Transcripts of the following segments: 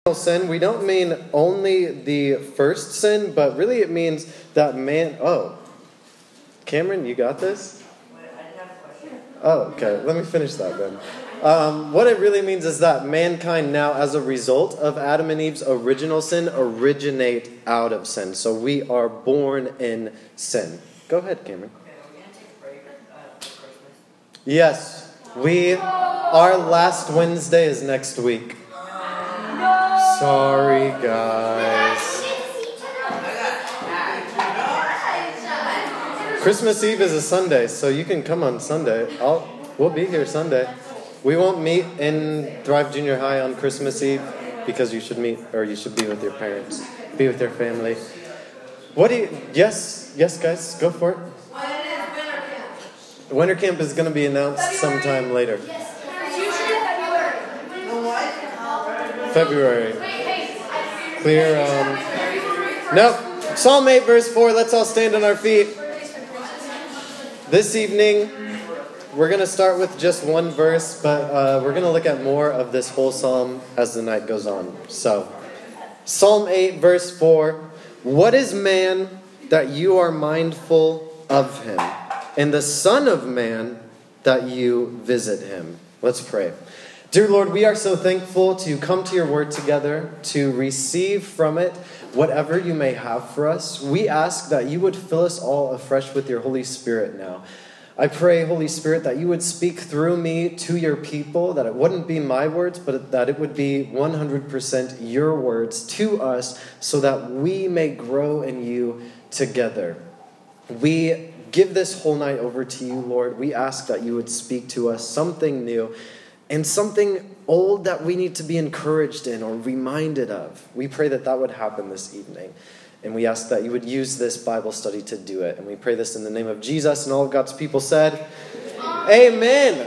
Sin, we don't mean only the first sin, but really it means that man... Oh, Cameron, you got this? Oh, okay. Let me finish that then. What it really means is that mankind now, as a result of Adam and Eve's original sin, originate out of sin. So we are born in sin. Go ahead, Cameron. Okay, are we going to take a break for Christmas? Yes, our last Wednesday is next week. Sorry, guys. Christmas Eve is a Sunday, so you can come on Sunday. We'll be here Sunday. We won't meet in Thrive Junior High on Christmas Eve because you should be with your parents, be with your family. Yes, guys, go for it. When is winter camp? Winter camp is going to be announced sometime later. Yes, it's usually February. February. Clear. No. Psalm 8, verse 4. Let's all stand on our feet. This evening, we're going to start with just one verse, but we're going to look at more of this whole psalm as the night goes on. So, Psalm 8, verse 4. What is man that you are mindful of him, and the Son of Man that you visit him? Let's pray. Dear Lord, we are so thankful to come to your word together, to receive from it whatever you may have for us. We ask that you would fill us all afresh with your Holy Spirit now. I pray, Holy Spirit, that you would speak through me to your people, that it wouldn't be my words, but that it would be 100% your words to us so that we may grow in you together. We give this whole night over to you, Lord. We ask that you would speak to us something new and something old that we need to be encouraged in or reminded of. We pray that that would happen this evening. And we ask that you would use this Bible study to do it. And we pray this in the name of Jesus, and all of God's people said, Amen.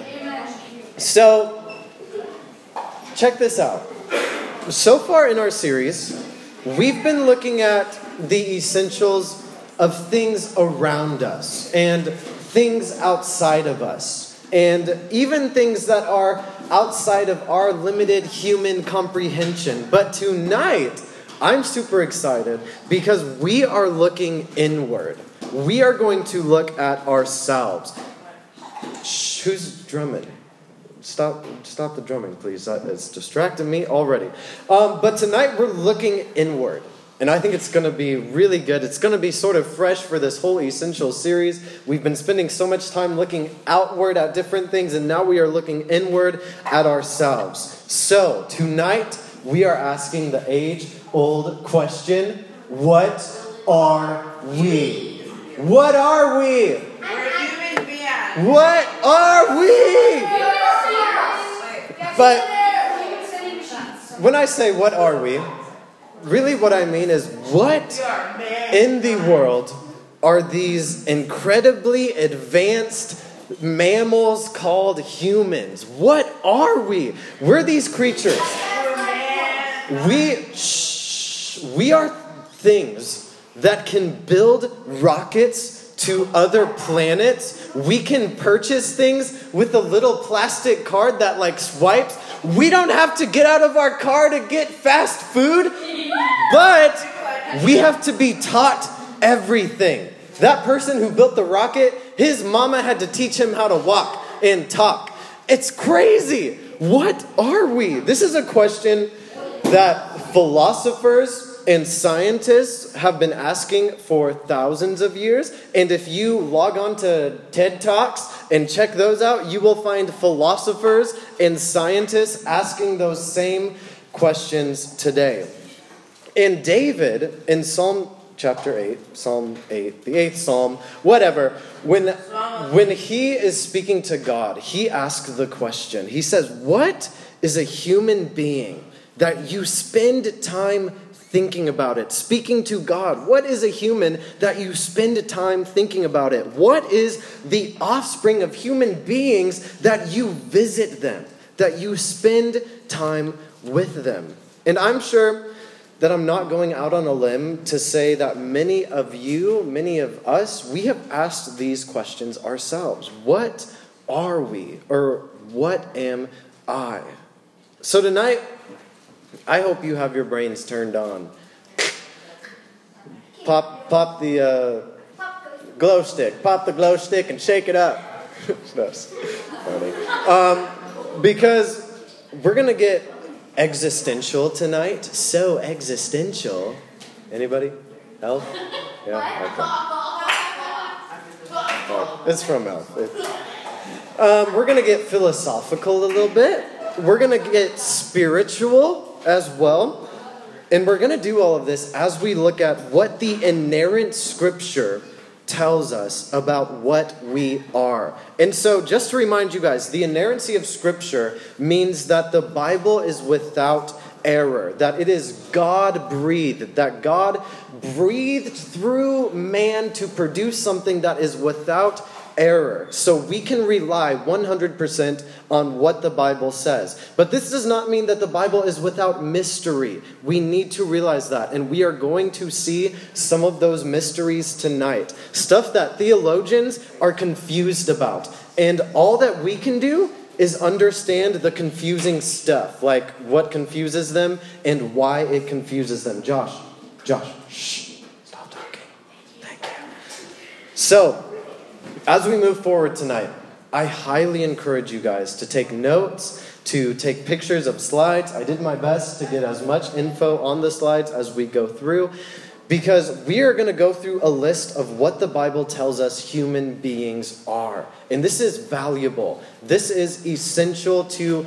So, check this out. So far in our series, we've been looking at the essentials of things around us and things outside of us. And even things that are outside of our limited human comprehension. But tonight, I'm super excited because we are looking inward. We are going to look at ourselves. Shh, who's drumming? Stop the drumming, please. It's distracting me already. But tonight we're looking inward. And I think it's going to be really good. It's going to be sort of fresh for this whole Essential series. We've been spending so much time looking outward at different things, and now we are looking inward at ourselves. So, tonight, we are asking the age-old question, what are we? What are we? We're human beings. What are we? But when I say what are we, really what I mean is what in the world are these incredibly advanced mammals called humans? What are we? We're these creatures. We are things that can build rockets to other planets. We can purchase things with a little plastic card that swipes. We don't have to get out of our car to get fast food, but we have to be taught everything. That person who built the rocket, his mama had to teach him how to walk and talk. It's crazy. What are we? This is a question that philosophers and scientists have been asking for thousands of years. And if you log on to TED Talks and check those out, you will find philosophers and scientists asking those same questions today. And David, in Psalm chapter 8, Psalm 8, the 8th Psalm, whatever, when he is speaking to God, he asks the question. He says, what is a human being that you spend time thinking about it, speaking to God? What is a human that you spend time thinking about it? What is the offspring of human beings that you visit them, that you spend time with them? And I'm sure that I'm not going out on a limb to say that many of us, we have asked these questions ourselves. What are we? Or what am I? So tonight, I hope you have your brains turned on. Pop the glow stick. Pop the glow stick and shake it up. That's funny. Because we're going to get existential tonight. So existential. Anybody? Elf? Yeah? Okay. Oh, it's from Elf. We're going to get philosophical a little bit. We're going to get spiritual as well. And we're going to do all of this as we look at what the inerrant scripture tells us about what we are. And so just to remind you guys, the inerrancy of scripture means that the Bible is without error, that it is God-breathed, that God breathed through man to produce something that is without error. So we can rely 100% on what the Bible says. But this does not mean that the Bible is without mystery. We need to realize that. And we are going to see some of those mysteries tonight. Stuff that theologians are confused about. And all that we can do is understand the confusing stuff. Like what confuses them and why it confuses them. Josh, shh. Stop talking. Thank you. So, as we move forward tonight, I highly encourage you guys to take notes, to take pictures of slides. I did my best to get as much info on the slides as we go through, because we are going to go through a list of what the Bible tells us human beings are. And this is valuable. This is essential to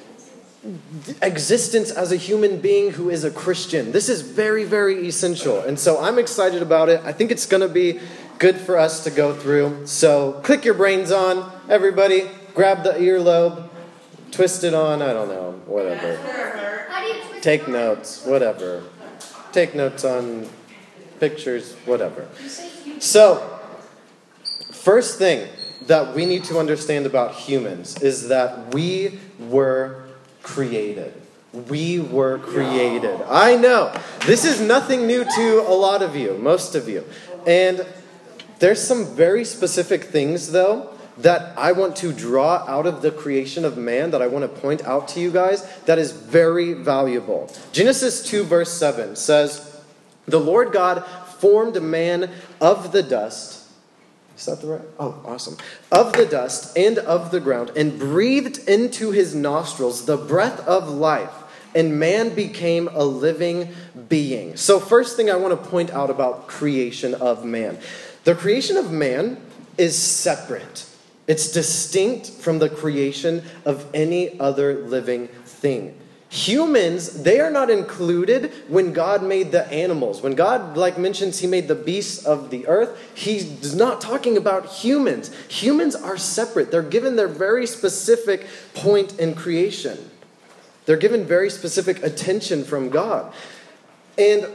existence as a human being who is a Christian. This is very, very essential. And so I'm excited about it. I think it's going to be good for us to go through. So click your brains on, everybody. Grab the earlobe, twist it on, I don't know, whatever. Take notes, whatever. Take notes on pictures, whatever. So, first thing that we need to understand about humans is that we were created. We were created. I know. This is nothing new to a lot of you, most of you. And there's some very specific things, though, that I want to draw out of the creation of man, that I want to point out to you guys, that is very valuable. Genesis 2 verse 7 says, "The Lord God formed man of the dust." Is that the right? Oh, awesome. "Of the dust and of the ground, and breathed into his nostrils the breath of life, and man became a living being." So first thing I want to point out about creation of man. The creation of man is separate. It's distinct from the creation of any other living thing. Humans, they are not included when God made the animals. When God, mentions he made the beasts of the earth, he's not talking about humans. Humans are separate. They're given their very specific point in creation. They're given very specific attention from God. And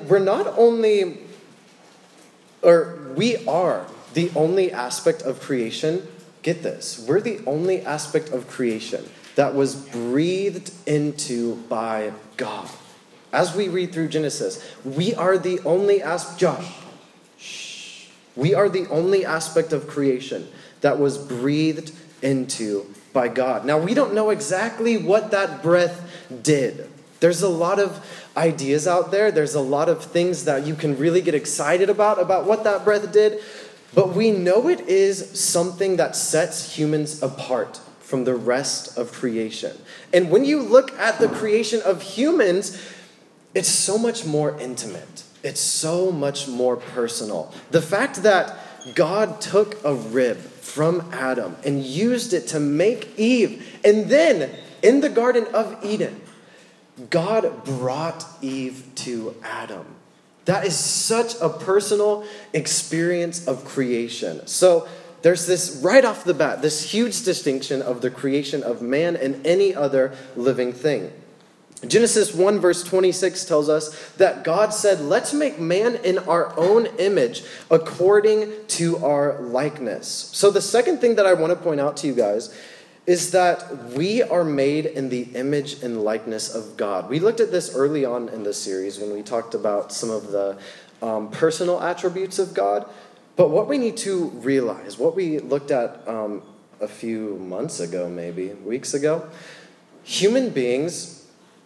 we are the only aspect of creation, get this, we're the only aspect of creation that was breathed into by God. As we read through Genesis, we are the only We are the only aspect of creation that was breathed into by God. Now, we don't know exactly what that breath did. There's a lot of ideas out there. There's a lot of things that you can really get excited about what that breath did. But we know it is something that sets humans apart from the rest of creation. And when you look at the creation of humans, it's so much more intimate. It's so much more personal. The fact that God took a rib from Adam and used it to make Eve, and then in the Garden of Eden, God brought Eve to Adam. That is such a personal experience of creation. So there's this, right off the bat, this huge distinction of the creation of man and any other living thing. Genesis 1 verse 26 tells us that God said, "Let's make man in our own image according to our likeness." So the second thing that I want to point out to you guys is that we are made in the image and likeness of God. We looked at this early on in the series when we talked about some of the personal attributes of God. But what we need to realize, what we looked at a few months ago, maybe weeks ago, human beings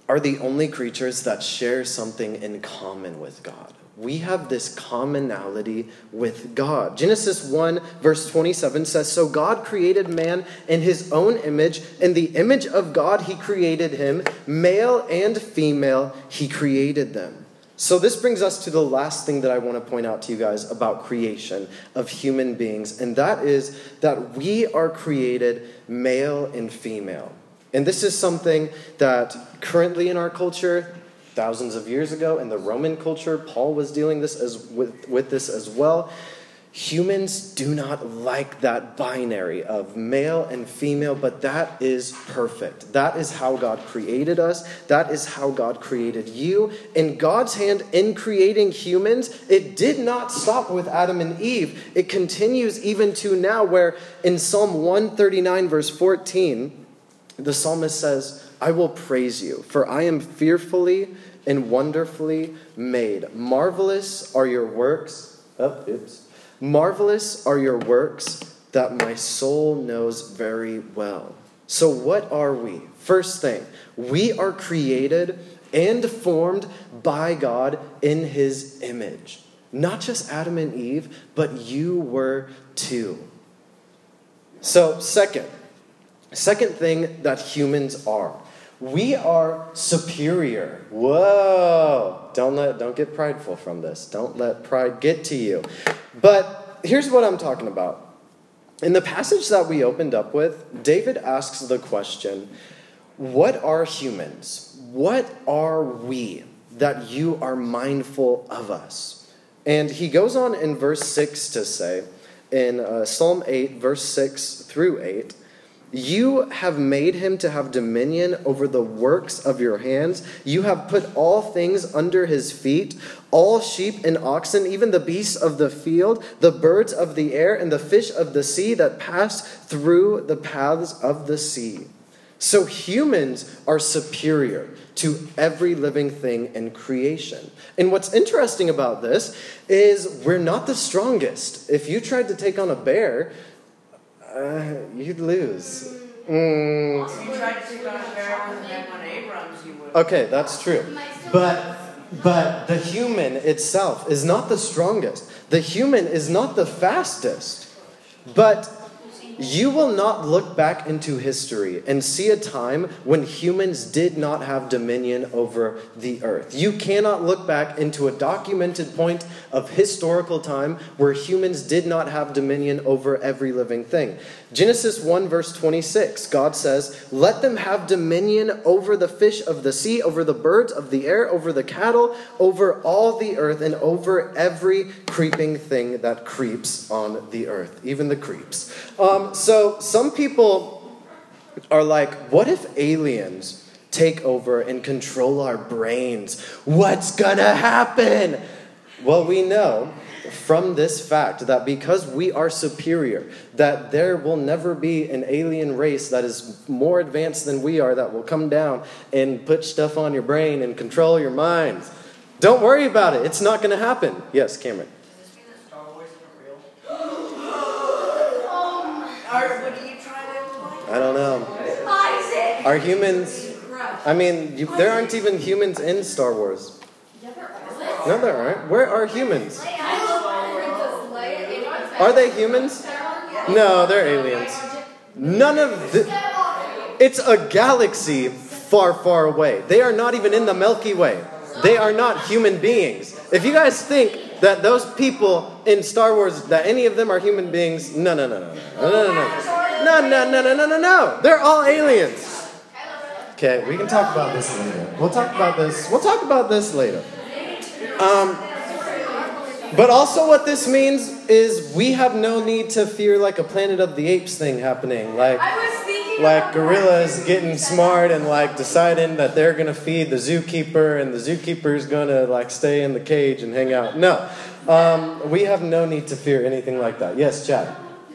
are the only creatures that share something in common with God. We have this commonality with God. Genesis 1 verse 27 says, "So God created man in his own image. In the image of God he created him. Male and female he created them." So this brings us to the last thing that I want to point out to you guys about creation of human beings. And that is that we are created male and female. And this is something that currently in our culture, thousands of years ago in the Roman culture, Paul was dealing with this as well. Humans do not like that binary of male and female, but that is perfect. That is how God created us. That is how God created you. In God's hand in creating humans, it did not stop with Adam and Eve. It continues even to now, where in Psalm 139 verse 14, the psalmist says, "I will praise you, for I am fearfully and wonderfully made. Marvelous are your works." Marvelous are your works that my soul knows very well. So what are we? First thing, we are created and formed by God in his image. Not just Adam and Eve, but you were too. So second thing that humans are. We are superior. Whoa. Don't get prideful from this. Don't let pride get to you. But here's what I'm talking about. In the passage that we opened up with, David asks the question, what are humans? What are we that you are mindful of us? And he goes on in verse 6 to say, in Psalm 8, verse 6 through 8, "You have made him to have dominion over the works of your hands. You have put all things under his feet, all sheep and oxen, even the beasts of the field, the birds of the air, and the fish of the sea that pass through the paths of the sea." So humans are superior to every living thing in creation. And what's interesting about this is we're not the strongest. If you tried to take on a bear, you'd lose. If you tried to take on a bear with them on Abrams, you would. Okay, that's true. But the human itself is not the strongest. The human is not the fastest. But you will not look back into history and see a time when humans did not have dominion over the earth. You cannot look back into a documented point of historical time where humans did not have dominion over every living thing. Genesis 1 verse 26, God says, "Let them have dominion over the fish of the sea, over the birds of the air, over the cattle, over all the earth, and over every creeping thing that creeps on the earth," even the creeps. So some people are like, what if aliens take over and control our brains? What's gonna happen? Well, we know from this fact that because we are superior, that there will never be an alien race that is more advanced than we are that will come down and put stuff on your brain and control your minds. Don't worry about it. It's not going to happen. Yes, Cameron. Does this mean that Star Wars isn't real? Or what are you trying to imply? I don't know. Isaac! Are humans... I mean, there aren't even humans in Star Wars. No, there aren't. Where are humans? Are they humans? No, they're aliens. None of the... It's a galaxy far, far away. They are not even in the Milky Way. They are not human beings. If you guys think that those people in Star Wars, that any of them are human beings, no. They're all aliens. Okay, we can talk about this later. We'll talk about this later. But also what this means is we have no need to fear like a Planet of the Apes thing happening. Like gorillas getting smart and like deciding that they're going to feed the zookeeper and the zookeeper's going to like stay in the cage and hang out. No, we have no need to fear anything like that. Yes, Chad?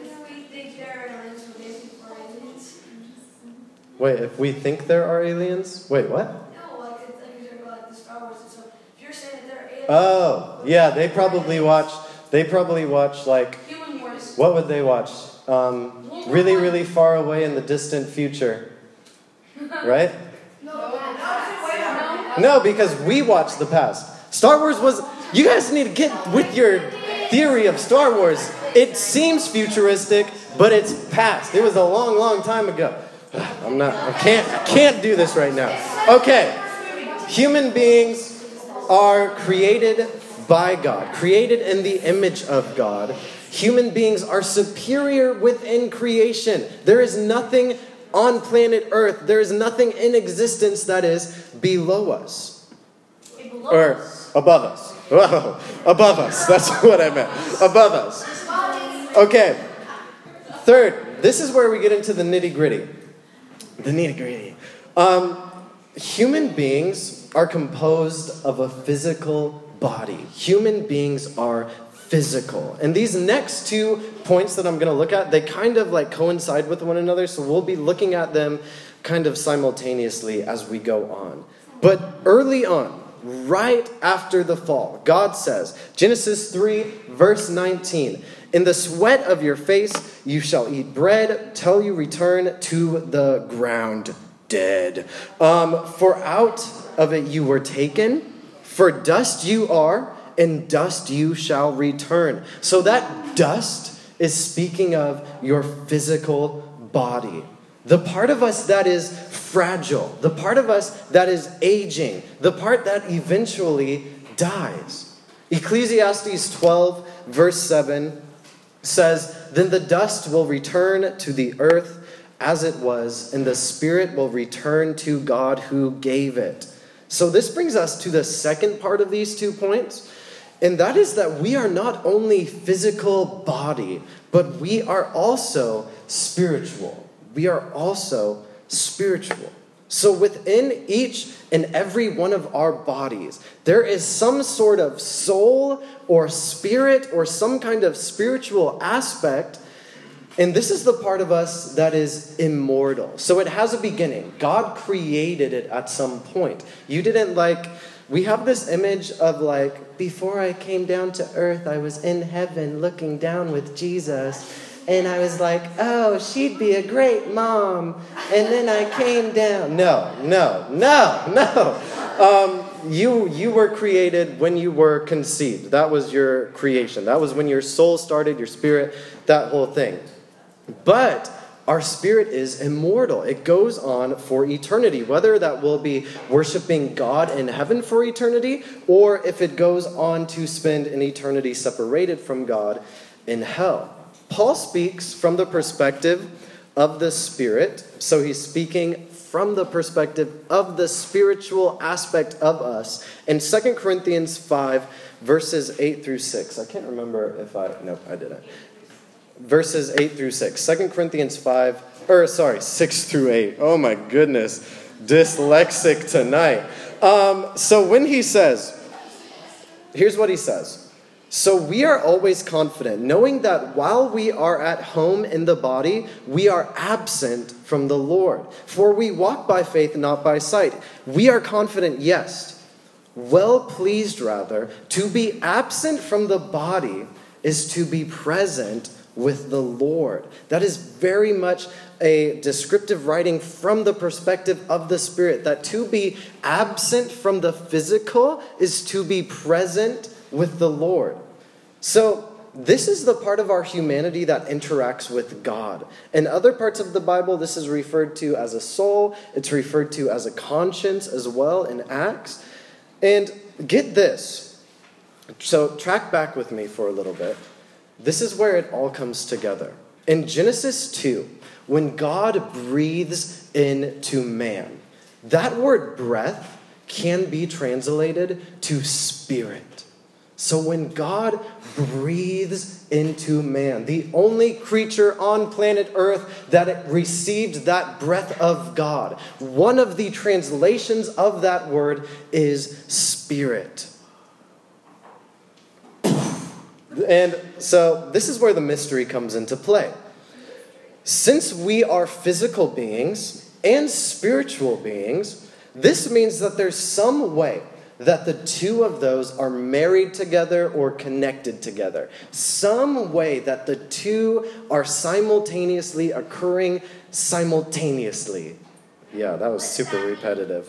Wait, if we think there are aliens? Wait, what? No, like you're about the Star Wars and stuff. If you're saying that they're aliens. Oh, yeah, they probably watch like, Human Wars. what would they watch? Really, really far away in the distant future. Right? No, No, because we watched the past. Star Wars was... You guys need to get with your theory of Star Wars. It seems futuristic, but it's past. It was a long, long time ago. I can't do this right now. Okay. Human beings are created by God, created in the image of God. Human beings are superior within creation. There is nothing on planet Earth, there is nothing in existence that is below us. Or above us. Whoa, above us. That's what I meant. Above us. Okay. Third, this is where we get into the nitty-gritty. The nitty-gritty. Human beings are composed of a physical body. Human beings are physical. And these next 2 points that I'm going to look at, they kind of like coincide with one another, so we'll be looking at them kind of simultaneously as we go on. But early on, right after the fall, God says, Genesis 3, verse 19, "In the sweat of your face you shall eat bread till you return to the ground dead. For out of it you were taken, for dust you are, and dust you shall return." So that dust is speaking of your physical body. The part of us that is fragile, the part of us that is aging, the part that eventually dies. Ecclesiastes 12, verse 7 says, "Then the dust will return to the earth as it was, and the spirit will return to God who gave it." So this brings us to the second part of these 2 points, and that is that we are not only physical body, but we are also spiritual. We are also spiritual. So within each and every one of our bodies, there is some sort of soul or spirit or some kind of spiritual aspect. And this is the part of us that is immortal. So it has a beginning. God created it at some point. You didn't we have this image of before I came down to earth, I was in heaven looking down with Jesus. And I was like, oh, she'd be a great mom. And then I came down. No. You were created when you were conceived. That was your creation. That was when your soul started, your spirit, that whole thing. But our spirit is immortal. It goes on for eternity, whether that will be worshiping God in heaven for eternity, or if it goes on to spend an eternity separated from God in hell. Paul speaks from the perspective of the spirit, so he's speaking from the perspective of the spiritual aspect of us. In 2 Corinthians 5, verses 8 through 6. I can't remember if I didn't. Verses 8 through 6. 2 Corinthians 6 through 8. Oh my goodness. Dyslexic tonight. So when he says, here's what he says. "So we are always confident, knowing that while we are at home in the body, we are absent from the Lord. For we walk by faith, not by sight. We are confident, yes, well pleased rather, to be absent from the body is to be present with the Lord." That is very much a descriptive writing from the perspective of the Spirit, that to be absent from the physical is to be present with the Lord. So this is the part of our humanity that interacts with God. In other parts of the Bible, this is referred to as a soul. It's referred to as a conscience as well in Acts. And get this. So track back with me for a little bit. This is where it all comes together. In Genesis 2, when God breathes into man, that word breath can be translated to spirit. So when God breathes into man, the only creature on planet Earth that received that breath of God, one of the translations of that word is spirit. And so this is where the mystery comes into play. Since we are physical beings and spiritual beings, this means that there's some way that the two of those are married together or connected together. Some way that the two are simultaneously occurring simultaneously. Yeah, that was super repetitive.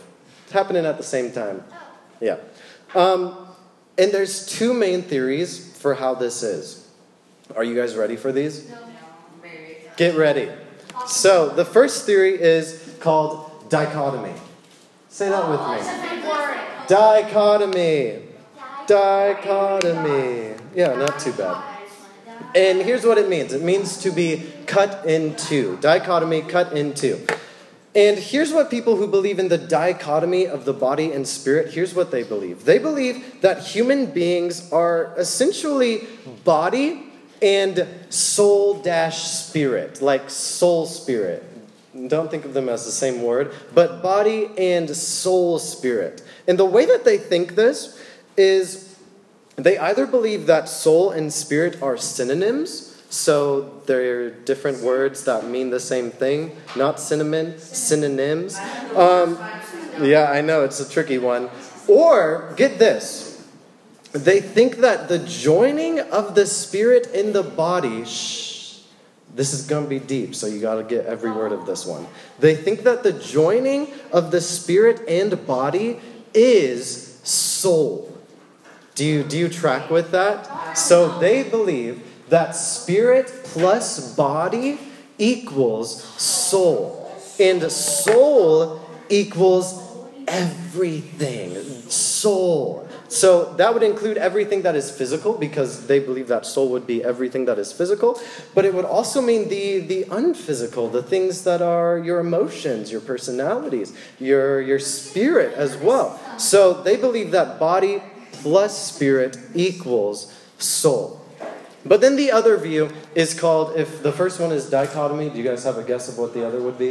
happening at the same time. Yeah. And there's two main theories for how this is. Are you guys ready for these? No. Maybe. Get ready. So the first theory is called dichotomy. Say that with me. Dichotomy. Dichotomy. Yeah, not too bad. And here's what it means. It means to be cut in two. Dichotomy, cut in two. And here's what people who believe in the dichotomy of the body and spirit, here's what they believe. They believe that human beings are essentially body and soul-spirit, like soul spirit. Don't think of them as the same word, but body and soul spirit. And the way that they think this is they either believe that soul and spirit are synonyms, so they're different words that mean the same thing, not synonyms. Yeah, I know, it's a tricky one. Or, get this, they think that the joining of the spirit in the body, this is going to be deep, so you got to get every word of this one. They think that the joining of the spirit and body is soul. Do you track with that? So they believe that spirit plus body equals soul. And soul equals everything. Soul. So that would include everything that is physical, because they believe that soul would be everything that is physical. But it would also mean the unphysical, the things that are your emotions, your personalities, your spirit as well. So they believe that body plus spirit equals soul. But then the other view is called, if the first one is dichotomy, do you guys have a guess of what the other would be?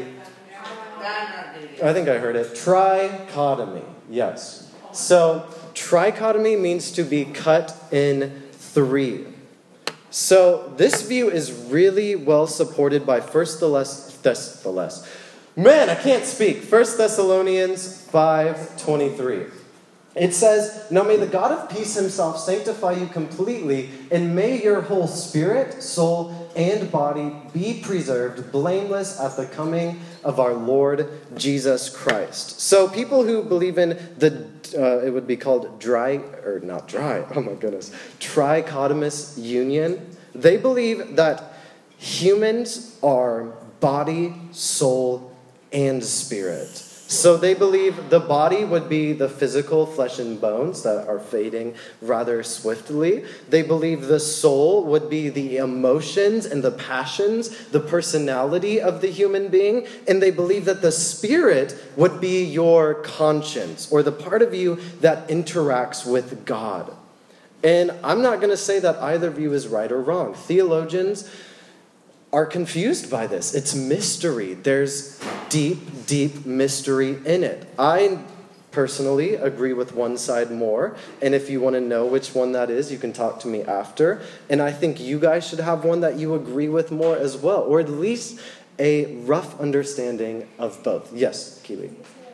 I think I heard it. Trichotomy. Yes. So trichotomy means to be cut in three. So this view is really well supported by 1 Thessalonians 5:23. It says, "Now may the God of peace himself sanctify you completely, and may your whole spirit, soul, and body be preserved blameless at the coming of our Lord Jesus Christ." So people who believe in it would be called trichotomous union, they believe that humans are body, soul, and spirit. So they believe the body would be the physical flesh and bones that are fading rather swiftly. They believe the soul would be the emotions and the passions, the personality of the human being. And they believe that the spirit would be your conscience, or the part of you that interacts with God. And I'm not going to say that either view is right or wrong. Theologians are confused by this. It's mystery. There's deep, deep mystery in it. I personally agree with one side more, and if you want to know which one that is, you can talk to me after. And I think you guys should have one that you agree with more as well, or at least a rough understanding of both. Yes, Keely.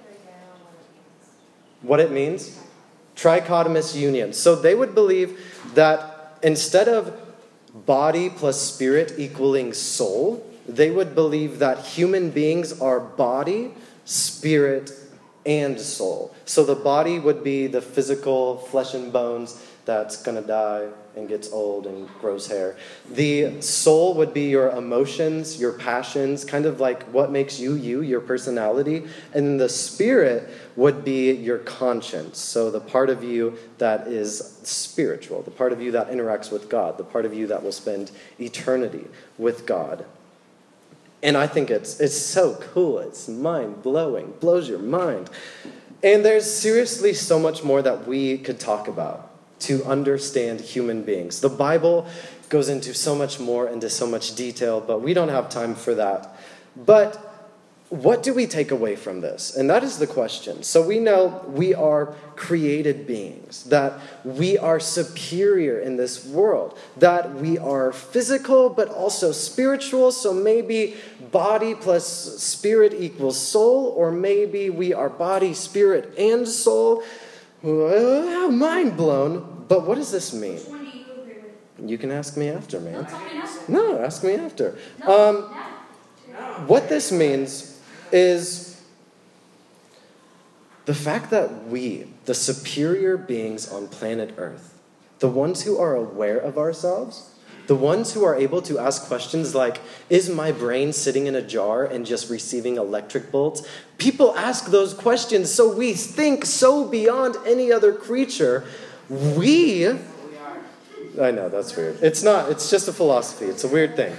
What it means? Trichotomous union. So they would believe that instead of body plus spirit equaling soul, they would believe that human beings are body, spirit, and soul. So the body would be the physical flesh and bones that's going to die and gets old and grows hair. The soul would be your emotions, your passions, kind of like what makes you, your personality. And the spirit would be your conscience. So the part of you that is spiritual, the part of you that interacts with God, the part of you that will spend eternity with God. And I think it's so cool. It's mind-blowing. Blows your mind. And there's seriously so much more that we could talk about to understand human beings. The Bible goes into so much more, into so much detail, but we don't have time for that. But what do we take away from this? And that is the question. So we know we are created beings, that we are superior in this world, that we are physical but also spiritual. So maybe body plus spirit equals soul, or maybe we are body, spirit, and soul. Mind blown. But what does this mean? Which one do you agree with? You can ask me after, man. No, tell me now. No, ask me after. No, What this means is The fact that we, the superior beings on planet Earth, the ones who are aware of ourselves, the ones who are able to ask questions like, is my brain sitting in a jar and just receiving electric bolts? People ask those questions, so we think so beyond any other creature. I know, that's weird. It's not, it's just a philosophy. It's a weird thing.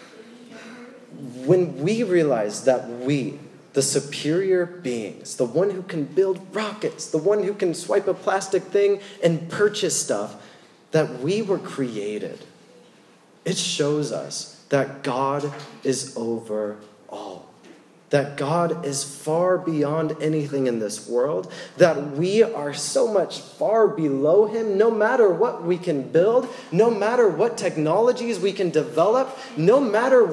When we realize that we, the superior beings, the one who can build rockets, the one who can swipe a plastic thing and purchase stuff, that we were created, it shows us that God is over all. That God is far beyond anything in this world. That we are so much far below him, no matter what we can build, no matter what technologies we can develop, no matter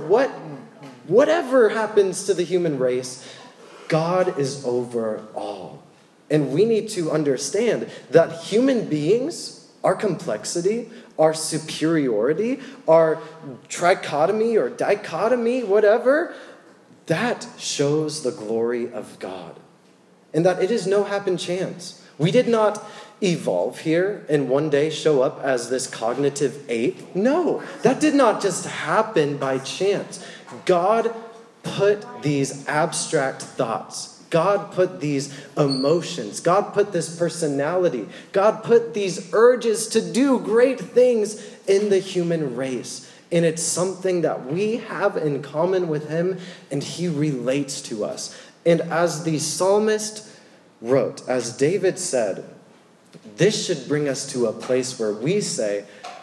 whatever happens to the human race, God is over all. And we need to understand that human beings, our complexity, our superiority, our trichotomy or dichotomy, whatever, that shows the glory of God. And that it is no happen chance. We did not evolve here and one day show up as this cognitive ape. No, that did not just happen by chance. God put these abstract thoughts. God put these emotions. God put this personality. God put these urges to do great things in the human race. And it's something that we have in common with him, and he relates to us. And as the psalmist wrote, as David said, this should bring us to a place where we say,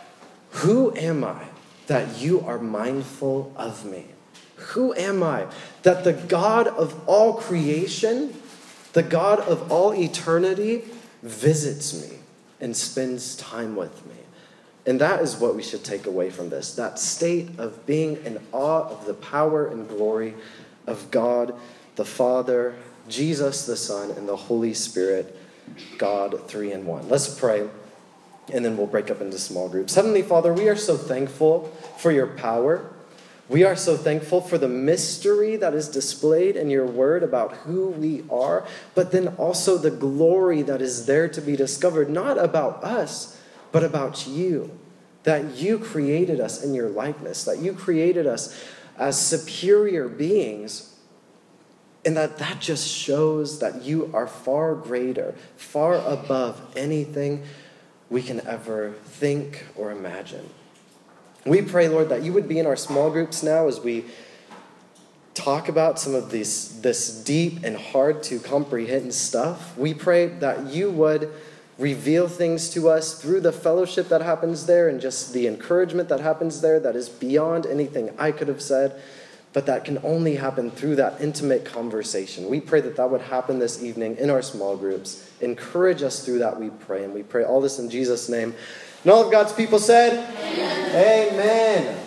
who am I that you are mindful of me? Who am I that the God of all creation, the God of all eternity, visits me and spends time with me? And that is what we should take away from this, that state of being in awe of the power and glory of God, the Father, Jesus the Son, and the Holy Spirit, God 3 in 1. Let's pray, and then we'll break up into small groups. Heavenly Father, we are so thankful for your power. We are so thankful for the mystery that is displayed in your word about who we are, but then also the glory that is there to be discovered, not about us, but about you. That you created us in your likeness, that you created us as superior beings, and that just shows that you are far greater, far above anything we can ever think or imagine. We pray, Lord, that you would be in our small groups now as we talk about some of this deep and hard to comprehend stuff. We pray that you would reveal things to us through the fellowship that happens there and just the encouragement that happens there that is beyond anything I could have said, but that can only happen through that intimate conversation. We pray that would happen this evening in our small groups. Encourage us through that, we pray. And we pray all this in Jesus' name. And all of God's people said, Amen. Amen.